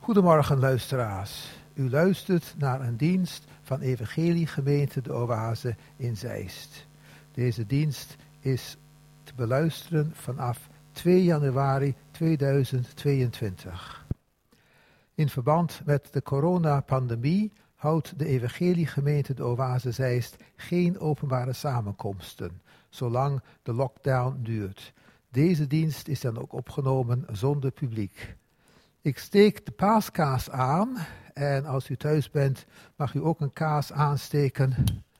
Goedemorgen luisteraars. U luistert naar een dienst van Evangelie Gemeente de Oase in Zeist. Deze dienst is te beluisteren vanaf 2 januari 2022. In verband met de coronapandemie houdt de Evangelie Gemeente de Oase Zeist geen openbare samenkomsten, zolang de lockdown duurt. Deze dienst is dan ook opgenomen zonder publiek. Ik steek de paaskaas aan en als u thuis bent mag u ook een kaas aansteken.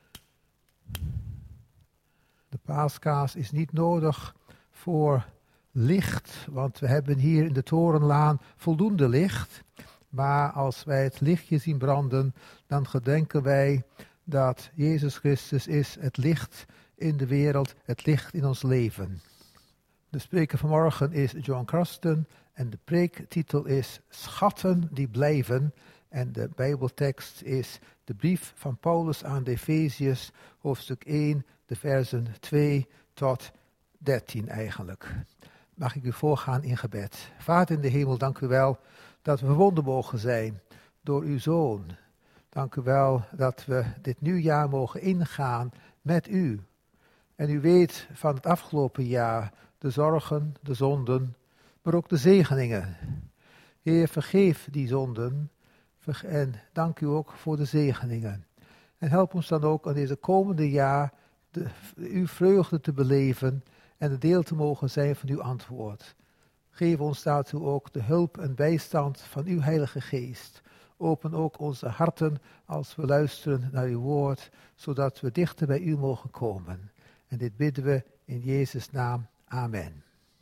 De paaskaas is niet nodig voor licht, want we hebben hier in de Torenlaan voldoende licht. Maar als wij het lichtje zien branden, dan gedenken wij dat Jezus Christus is het licht in de wereld, het licht in ons leven. De spreker vanmorgen is John Croston en de preektitel is Schatten die blijven. En de Bijbeltekst is de brief van Paulus aan de Efeziërs, hoofdstuk 1, de versen 2 tot 13 eigenlijk. Mag ik u voorgaan in gebed. Vader in de hemel, dank u wel dat we verbonden mogen zijn door uw Zoon. Dank u wel dat we dit nieuwjaar mogen ingaan met u. En u weet van het afgelopen jaar de zorgen, de zonden, maar ook de zegeningen. Heer, vergeef die zonden en dank u ook voor de zegeningen. En help ons dan ook aan deze komende jaar uw vreugde te beleven en de deel te mogen zijn van uw antwoord. Geef ons daartoe ook de hulp en bijstand van uw Heilige Geest. Open ook onze harten als we luisteren naar uw woord, zodat we dichter bij u mogen komen. En dit bidden we in Jezus' naam. Amen.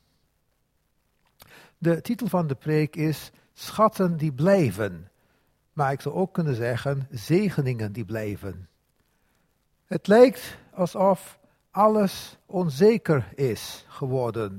De titel van de preek is Schatten die blijven. Maar ik zou ook kunnen zeggen zegeningen die blijven. Het lijkt alsof alles onzeker is geworden.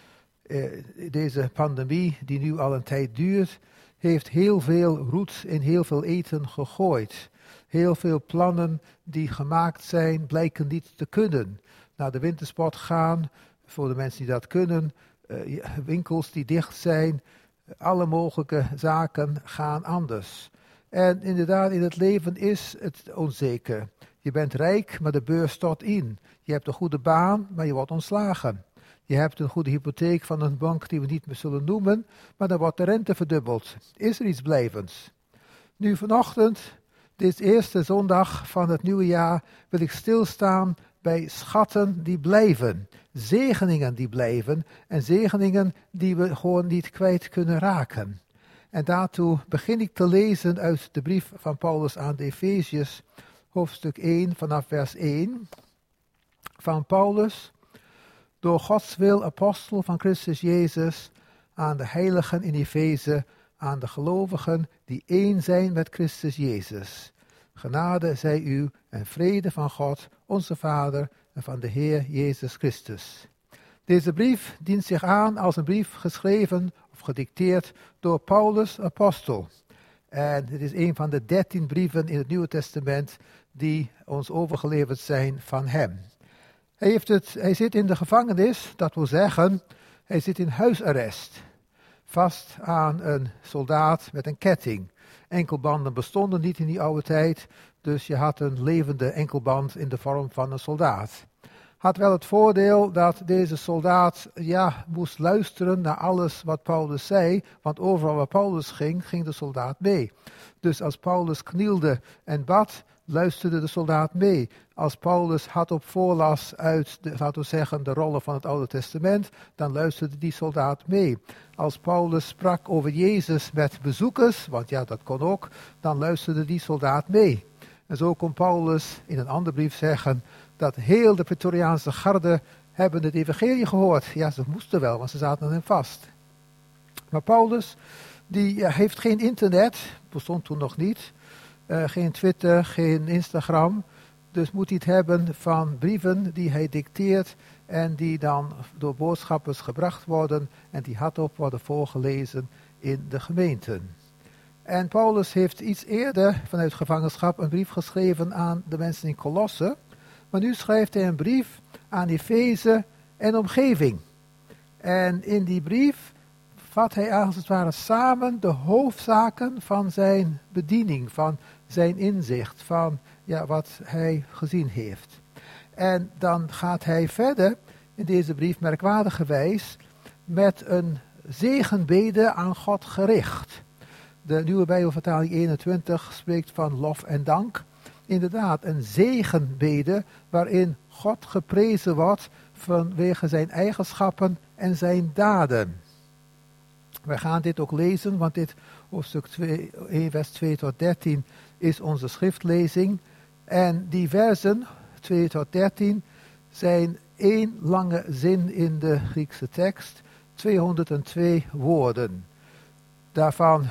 Deze pandemie die nu al een tijd duurt, heeft heel veel roet in heel veel eten gegooid. Heel veel plannen die gemaakt zijn blijken niet te kunnen. Naar de wintersport gaan, voor de mensen die dat kunnen, winkels die dicht zijn, alle mogelijke zaken gaan anders. En inderdaad, in het leven is het onzeker. Je bent rijk, maar de beurs stort in. Je hebt een goede baan, maar je wordt ontslagen. Je hebt een goede hypotheek van een bank die we niet meer zullen noemen, maar dan wordt de rente verdubbeld. Is er iets blijvends? Nu vanochtend, dit eerste zondag van het nieuwe jaar, wil ik stilstaan bij schatten die blijven. Zegeningen die blijven en zegeningen die we gewoon niet kwijt kunnen raken. En daartoe begin ik te lezen uit de brief van Paulus aan de Efeziërs, hoofdstuk 1 vanaf vers 1. Van Paulus, door Gods wil apostel van Christus Jezus, aan de heiligen in Efeze, aan de gelovigen die één zijn met Christus Jezus. Genade zij u en vrede van God, onze Vader en van de Heer Jezus Christus. Deze brief dient zich aan als een brief geschreven of gedicteerd door Paulus, apostel. En het is een van de 13 brieven in het Nieuwe Testament die ons overgeleverd zijn van hem. Hij zit in de gevangenis, dat wil zeggen, hij zit in huisarrest. Vast aan een soldaat met een ketting. Enkelbanden bestonden niet in die oude tijd, dus je had een levende enkelband in de vorm van een soldaat. Had wel het voordeel dat deze soldaat moest luisteren naar alles wat Paulus zei, want overal waar Paulus ging, ging de soldaat mee. Dus als Paulus knielde en bad, luisterde de soldaat mee. Als Paulus hardop voorlas uit de rollen van het Oude Testament, dan luisterde die soldaat mee. Als Paulus sprak over Jezus met bezoekers, want dat kon ook, dan luisterde die soldaat mee. En zo kon Paulus in een andere brief zeggen dat heel de Praetoriaanse garde hebben het evangelie gehoord. Ja, ze moesten wel, want ze zaten hem vast. Maar Paulus, die heeft geen internet, bestond toen nog niet, geen Twitter, geen Instagram. Dus moet hij het hebben van brieven die hij dicteert en die dan door boodschappers gebracht worden en die hardop worden voorgelezen in de gemeenten. En Paulus heeft iets eerder vanuit gevangenschap een brief geschreven aan de mensen in Colosse. Maar nu schrijft hij een brief aan Efeze en omgeving. En in die brief vat hij als het ware samen de hoofdzaken van zijn bediening, van zijn inzicht, van wat hij gezien heeft. En dan gaat hij verder in deze brief merkwaardigerwijs met een zegenbede aan God gericht. De Nieuwe Bijbelvertaling 21 spreekt van lof en dank. Inderdaad, een zegenbede waarin God geprezen wordt vanwege zijn eigenschappen en zijn daden. Wij gaan dit ook lezen, want dit hoofdstuk 1 vers 2 tot 13 is onze schriftlezing. En die versen 2 tot 13 zijn één lange zin in de Griekse tekst, 202 woorden. Daarvan,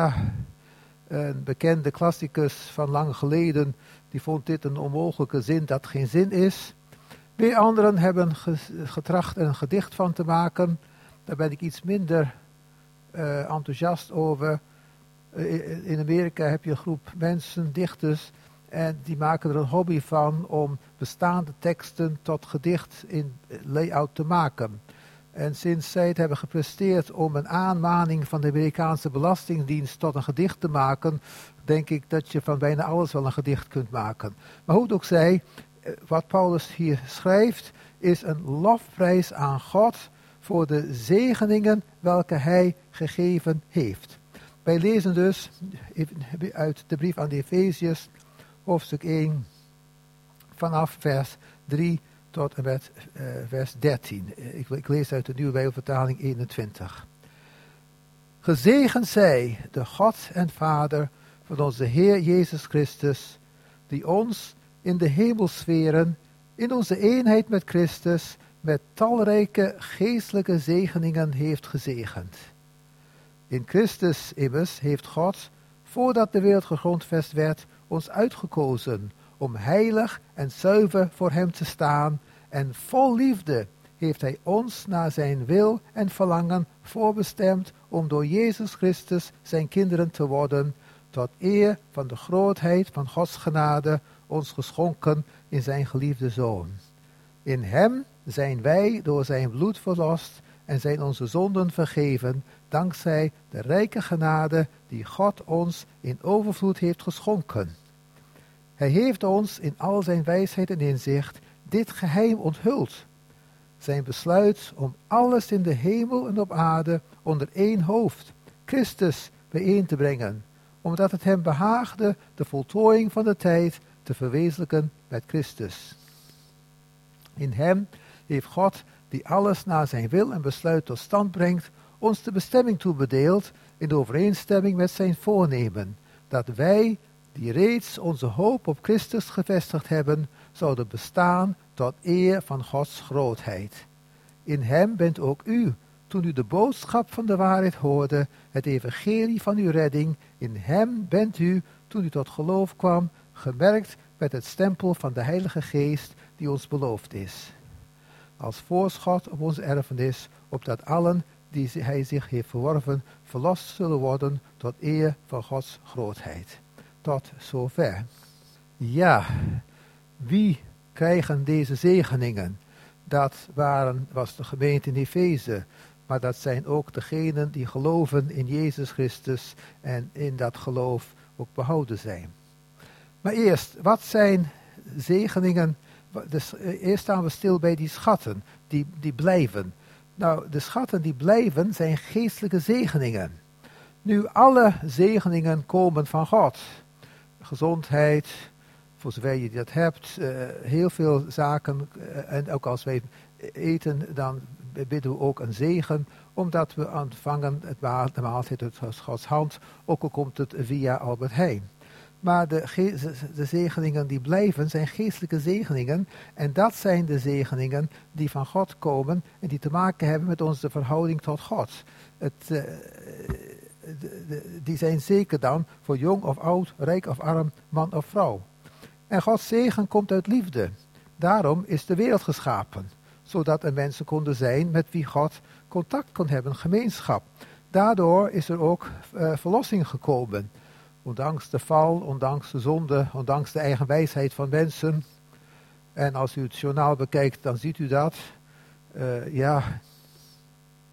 een bekende klassicus van lang geleden, die vond dit een onmogelijke zin dat geen zin is. Weer anderen hebben getracht er een gedicht van te maken. Daar ben ik iets minder enthousiast over. In Amerika heb je een groep mensen, dichters, en die maken er een hobby van om bestaande teksten tot gedicht in layout te maken. En sinds zij het hebben gepresteerd om een aanmaning van de Amerikaanse Belastingdienst tot een gedicht te maken, denk ik dat je van bijna alles wel een gedicht kunt maken. Maar hoe het ook zij, wat Paulus hier schrijft, is een lofprijs aan God voor de zegeningen welke hij gegeven heeft. Wij lezen dus uit de brief aan de Efeziërs, hoofdstuk 1, vanaf vers 3 tot en met vers 13. Ik lees uit de Nieuwe Bijbelvertaling 21. Gezegend zij de God en Vader van onze Heer Jezus Christus, die ons in de hemelsferen, in onze eenheid met Christus, met talrijke geestelijke zegeningen heeft gezegend. In Christus immers heeft God, voordat de wereld gegrondvest werd, ons uitgekozen om heilig en zuiver voor hem te staan, en vol liefde heeft hij ons naar zijn wil en verlangen voorbestemd om door Jezus Christus zijn kinderen te worden, tot eer van de grootheid van Gods genade ons geschonken in zijn geliefde Zoon. In hem zijn wij door zijn bloed verlost en zijn onze zonden vergeven, dankzij de rijke genade die God ons in overvloed heeft geschonken. Hij heeft ons in al zijn wijsheid en inzicht dit geheim onthuld. Zijn besluit om alles in de hemel en op aarde onder één hoofd, Christus, bijeen te brengen, omdat het hem behaagde de voltooiing van de tijd te verwezenlijken met Christus. In hem heeft God, die alles naar zijn wil en besluit tot stand brengt, ons de bestemming toebedeeld in overeenstemming met zijn voornemen, dat wij, die reeds onze hoop op Christus gevestigd hebben, zouden bestaan tot eer van Gods grootheid. In hem bent ook u, toen u de boodschap van de waarheid hoorde, het evangelie van uw redding, in hem bent u, toen u tot geloof kwam, gemerkt met het stempel van de Heilige Geest die ons beloofd is. Als voorschot op onze erfenis, opdat allen die hij zich heeft verworven, verlost zullen worden tot eer van Gods grootheid. Tot zover. Ja, wie krijgen deze zegeningen? Dat was de gemeente in Efeze, maar dat zijn ook degenen die geloven in Jezus Christus en in dat geloof ook behouden zijn. Maar eerst, wat zijn zegeningen? Dus eerst staan we stil bij die schatten, die blijven. Nou, de schatten die blijven zijn geestelijke zegeningen. Nu, alle zegeningen komen van God. Gezondheid, voor zover je dat hebt, heel veel zaken. En ook als wij eten, dan bidden we ook een zegen, omdat we ontvangen de maaltijd uit Gods hand, ook al komt het via Albert Heijn. Maar de zegeningen die blijven zijn geestelijke zegeningen. En dat zijn de zegeningen die van God komen en die te maken hebben met onze verhouding tot God. Die zijn zeker dan voor jong of oud, rijk of arm, man of vrouw. En Gods zegen komt uit liefde. Daarom is de wereld geschapen. Zodat er mensen konden zijn met wie God contact kon hebben, gemeenschap. Daardoor is er ook verlossing gekomen. Ondanks de val, ondanks de zonde, ondanks de eigen wijsheid van mensen. En als u het journaal bekijkt, dan ziet u dat.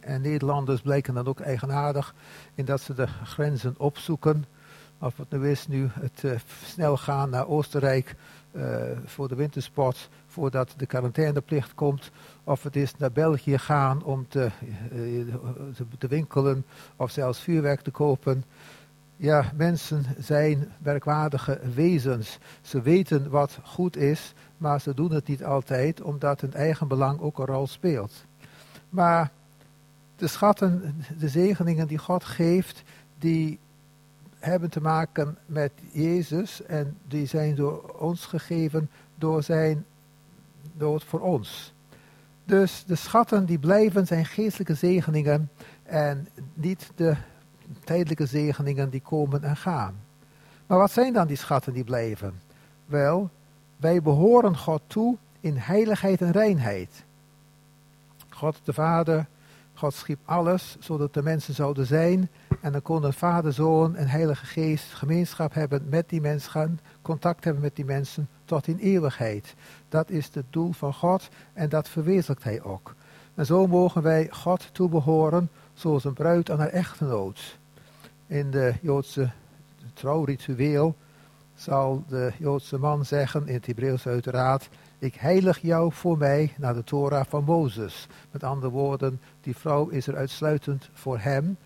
En Nederlanders blijken dan ook eigenaardig in dat ze de grenzen opzoeken. Of het nu is het snel gaan naar Oostenrijk voor de wintersport voordat de quarantaineplicht komt. Of het is naar België gaan om te winkelen of zelfs vuurwerk te kopen. Ja, mensen zijn merkwaardige wezens. Ze weten wat goed is, maar ze doen het niet altijd, omdat hun eigen belang ook een rol speelt. Maar de schatten, de zegeningen die God geeft, die hebben te maken met Jezus en die zijn door ons gegeven door zijn dood voor ons. Dus de schatten die blijven zijn geestelijke zegeningen en niet de tijdelijke zegeningen die komen en gaan. Maar wat zijn dan die schatten die blijven? Wel, wij behoren God toe in heiligheid en reinheid. God de Vader, God schiep alles zodat de mensen zouden zijn en dan konden Vader, Zoon en Heilige Geest gemeenschap hebben met die mensen, contact hebben met die mensen tot in eeuwigheid. Dat is het doel van God en dat verwezenlijkt hij ook. En zo mogen wij God toebehoren zoals een bruid aan haar echtgenoot. In de Joodse trouwritueel zal de Joodse man zeggen, in het Hebreeuws uiteraard, ik heilig jou voor mij naar de Torah van Mozes. Met andere woorden, die vrouw is er uitsluitend voor hem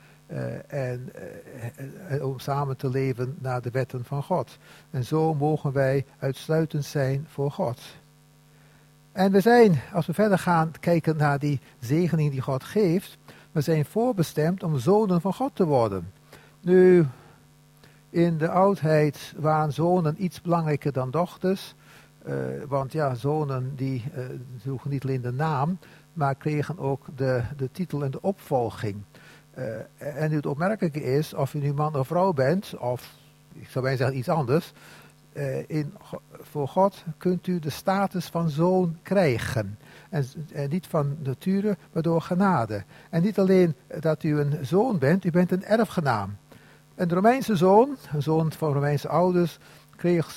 om samen te leven naar de wetten van God. En zo mogen wij uitsluitend zijn voor God. En we zijn, als we verder gaan kijken naar die zegening die God geeft, we zijn voorbestemd om zonen van God te worden. Nu, in de oudheid waren zonen iets belangrijker dan dochters. Want ja, zonen die droegen niet alleen de naam, maar kregen ook de titel en de opvolging. En nu het opmerkelijke is, of je nu man of vrouw bent, of ik zou bijna zeggen iets anders, voor God kunt u de status van zoon krijgen. En niet van nature, maar door genade. En niet alleen dat u een zoon bent, u bent een erfgenaam. Een Romeinse zoon, een zoon van Romeinse ouders, kreeg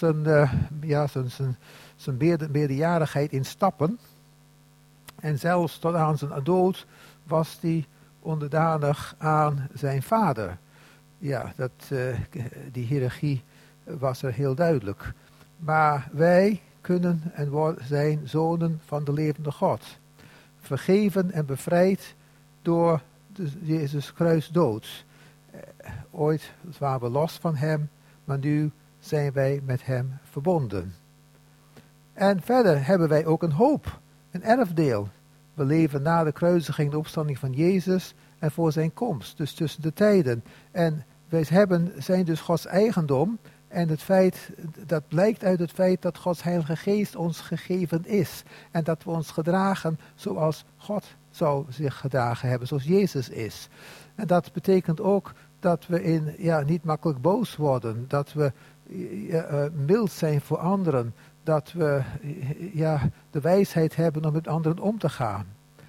zijn meerderjarigheid in stappen. En zelfs tot aan zijn dood was hij onderdanig aan zijn vader. Ja, die hiërarchie was er heel duidelijk. Maar wij kunnen en zijn zonen van de levende God. Vergeven en bevrijd door Jezus kruisdood. Ooit waren we los van hem, maar nu zijn wij met hem verbonden. En verder hebben wij ook een hoop, een erfdeel. We leven na de kruisiging, de opstanding van Jezus en voor zijn komst, dus tussen de tijden. En wij zijn dus Gods eigendom en dat blijkt uit het feit dat Gods Heilige Geest ons gegeven is. En dat we ons gedragen zoals God zou zich gedragen hebben, zoals Jezus is. En dat betekent ook dat we niet makkelijk boos worden, dat we mild zijn voor anderen, dat we de wijsheid hebben om met anderen om te gaan.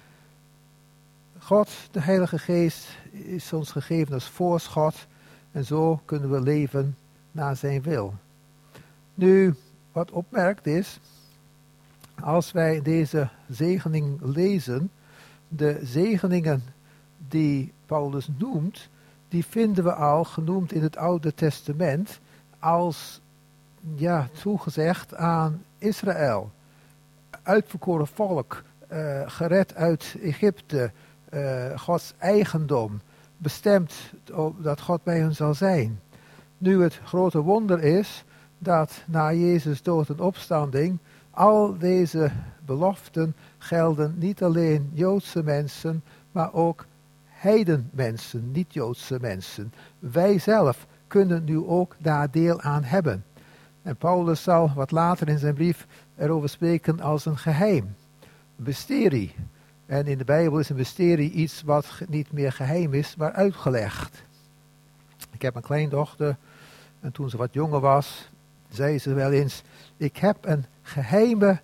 God, de Heilige Geest, is ons gegeven als voorschot en zo kunnen we leven naar zijn wil. Nu, wat opmerkt is, als wij deze zegening lezen, de zegeningen die Paulus noemt, die vinden we al genoemd in het Oude Testament als toegezegd aan Israël. Uitverkoren volk, gered uit Egypte, Gods eigendom, bestemd dat God bij hen zal zijn. Nu het grote wonder is dat na Jezus dood en opstanding al deze beloften gelden niet alleen Joodse mensen, maar ook heidenmensen, niet-Joodse mensen. Wij zelf kunnen nu ook daar deel aan hebben. En Paulus zal wat later in zijn brief erover spreken als een geheim, een mysterie. En in de Bijbel is een mysterie iets wat niet meer geheim is, maar uitgelegd. Ik heb een kleindochter en toen ze wat jonger was, zei ze wel eens, ik heb een geheime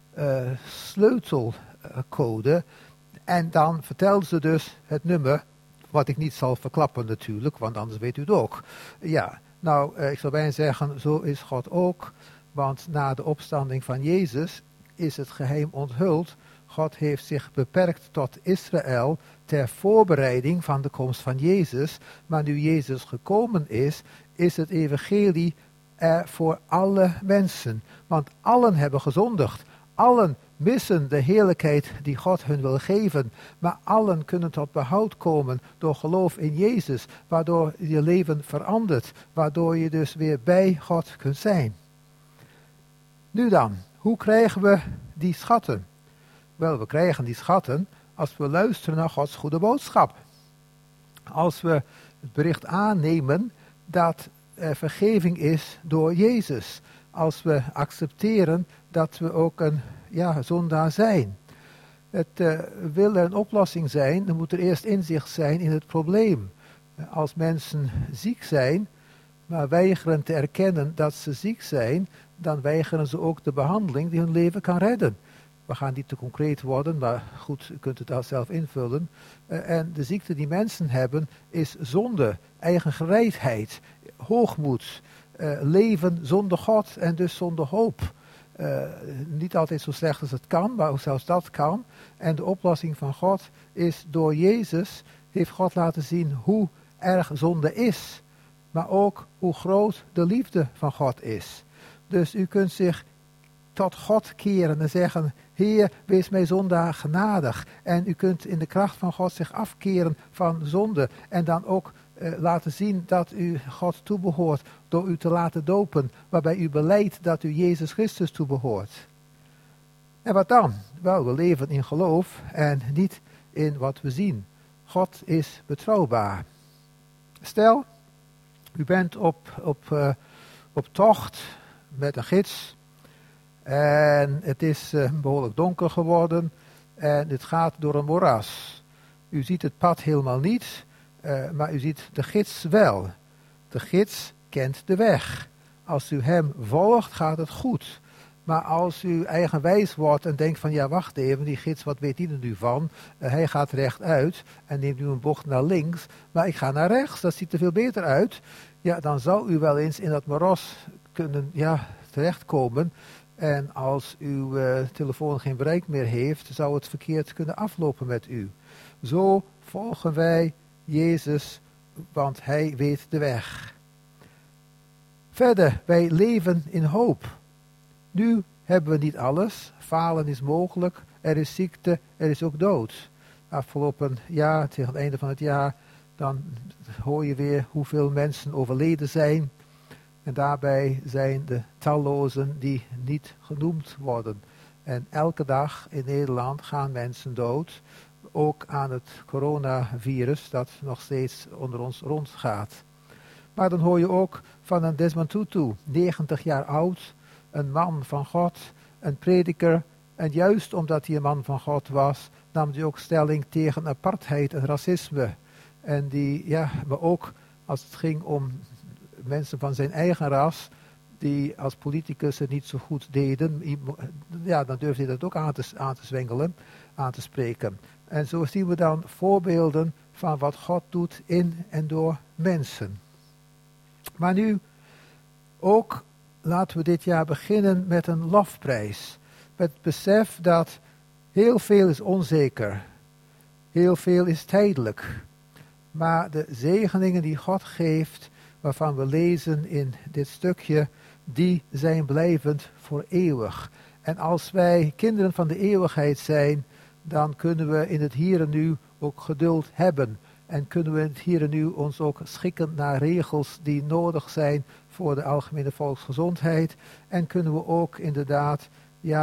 sleutelcode. En dan vertelde ze dus het nummer, wat ik niet zal verklappen natuurlijk, want anders weet u het ook. Ja, nou, ik zou bijna zeggen, zo is God ook, want na de opstanding van Jezus is het geheim onthuld. God heeft zich beperkt tot Israël ter voorbereiding van de komst van Jezus. Maar nu Jezus gekomen is het evangelie er voor alle mensen. Want allen hebben gezondigd. Allen missen de heerlijkheid die God hun wil geven. Maar allen kunnen tot behoud komen door geloof in Jezus. Waardoor je leven verandert. Waardoor je dus weer bij God kunt zijn. Nu dan, hoe krijgen we die schatten? Wel, we krijgen die schatten als we luisteren naar Gods goede boodschap. Als we het bericht aannemen dat er vergeving is door Jezus. Als we accepteren dat we ook een zondaar zijn. Wil er een oplossing zijn, dan moet er eerst inzicht zijn in het probleem. Als mensen ziek zijn, maar weigeren te erkennen dat ze ziek zijn, dan weigeren ze ook de behandeling die hun leven kan redden. We gaan niet te concreet worden, maar goed, u kunt het daar zelf invullen. En de ziekte die mensen hebben is zonde, eigengereidheid, hoogmoed, leven zonder God en dus zonder hoop. Niet altijd zo slecht als het kan, maar ook zelfs dat kan. En de oplossing van God is door Jezus, heeft God laten zien hoe erg zonde is. Maar ook hoe groot de liefde van God is. Dus u kunt zich tot God keren en zeggen, Heer, wees mij zondaar genadig. En u kunt in de kracht van God zich afkeren van zonde. En dan ook laten zien dat u God toebehoort door u te laten dopen. Waarbij u belijdt dat u Jezus Christus toebehoort. En wat dan? Wel, we leven in geloof en niet in wat we zien. God is betrouwbaar. Stel, u bent op tocht met een gids. En het is behoorlijk donker geworden. En het gaat door een moeras. U ziet het pad helemaal niet. Maar u ziet de gids wel. De gids kent de weg. Als u hem volgt, gaat het goed. Maar als u eigenwijs wordt en denkt van, ja, wacht even, die gids, wat weet hij er nu van? Hij gaat rechtuit en neemt nu een bocht naar links. Maar ik ga naar rechts, dat ziet er veel beter uit. Ja, dan zou u wel eens in dat moeras kunnen terechtkomen. En als uw telefoon geen bereik meer heeft, zou het verkeerd kunnen aflopen met u. Zo volgen wij Jezus, want hij weet de weg. Verder, wij leven in hoop. Nu hebben we niet alles. Falen is mogelijk. Er is ziekte, er is ook dood. Afgelopen jaar, tegen het einde van het jaar, dan hoor je weer hoeveel mensen overleden zijn. En daarbij zijn de tallozen die niet genoemd worden. En elke dag in Nederland gaan mensen dood. Ook aan het coronavirus dat nog steeds onder ons rondgaat. Maar dan hoor je ook van een Desmond Tutu, 90 jaar oud, een man van God, een prediker. En juist omdat hij een man van God was, nam hij ook stelling tegen apartheid en racisme. En maar ook als het ging om mensen van zijn eigen ras, die als politicus het niet zo goed deden, dan durfde hij dat ook aan te zwengelen, aan te spreken. En zo zien we dan voorbeelden van wat God doet in en door mensen. Maar nu ook laten we dit jaar beginnen met een lofprijs. Met het besef dat heel veel is onzeker. Heel veel is tijdelijk. Maar de zegeningen die God geeft, waarvan we lezen in dit stukje, die zijn blijvend voor eeuwig. En als wij kinderen van de eeuwigheid zijn, dan kunnen we in het hier en nu ook geduld hebben. En kunnen we in het hier en nu ons ook schikken naar regels die nodig zijn voor de algemene volksgezondheid. En kunnen we ook inderdaad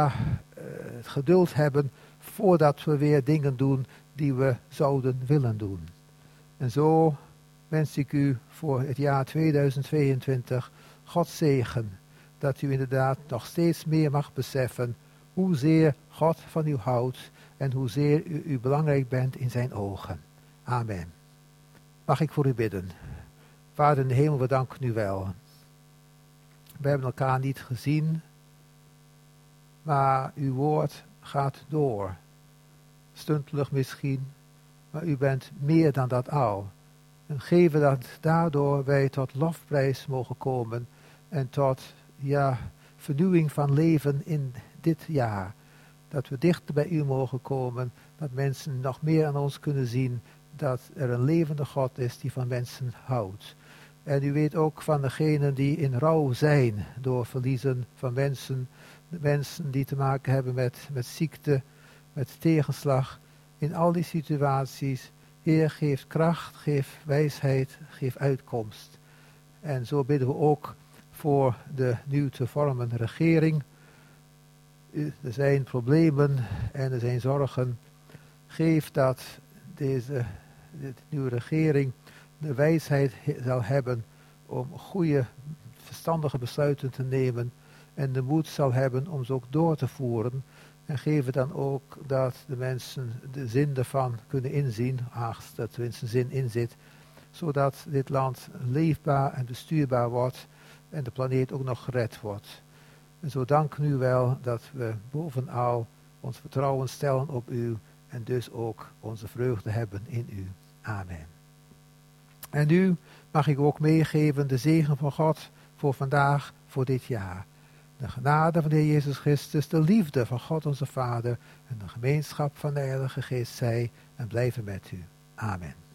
het geduld hebben voordat we weer dingen doen die we zouden willen doen. En zo wens ik u voor het jaar 2022 Gods zegen. Dat u inderdaad nog steeds meer mag beseffen hoezeer God van u houdt en hoezeer u belangrijk bent in zijn ogen. Amen. Mag ik voor u bidden. Vader in de hemel, we danken u wel. We hebben elkaar niet gezien, maar uw woord gaat door. Stuntelig misschien, maar u bent meer dan dat al. En geven dat daardoor wij tot lofprijs mogen komen en tot vernieuwing van leven in dit jaar. dat we dichter bij u mogen komen, dat mensen nog meer aan ons kunnen zien dat er een levende God is die van mensen houdt. En u weet ook van degenen die in rouw zijn door verliezen van mensen, de mensen die te maken hebben met ziekte, met tegenslag. In al die situaties, Heer, geef kracht, geef wijsheid, geef uitkomst. En zo bidden we ook voor de nieuw te vormen regering. Er zijn problemen en er zijn zorgen. Geef dat deze nieuwe regering de wijsheid zal hebben om goede, verstandige besluiten te nemen en de moed zal hebben om ze ook door te voeren. En geef het dan ook dat de mensen de zin ervan kunnen inzien, als er tenminste zin in zit, zodat dit land leefbaar en bestuurbaar wordt en de planeet ook nog gered wordt. En zo dank u wel dat we bovenal ons vertrouwen stellen op u en dus ook onze vreugde hebben in u. Amen. En nu mag ik ook meegeven de zegen van God voor vandaag, voor dit jaar. De genade van de Heer Jezus Christus, de liefde van God onze Vader en de gemeenschap van de Heilige Geest zij en blijven met u. Amen.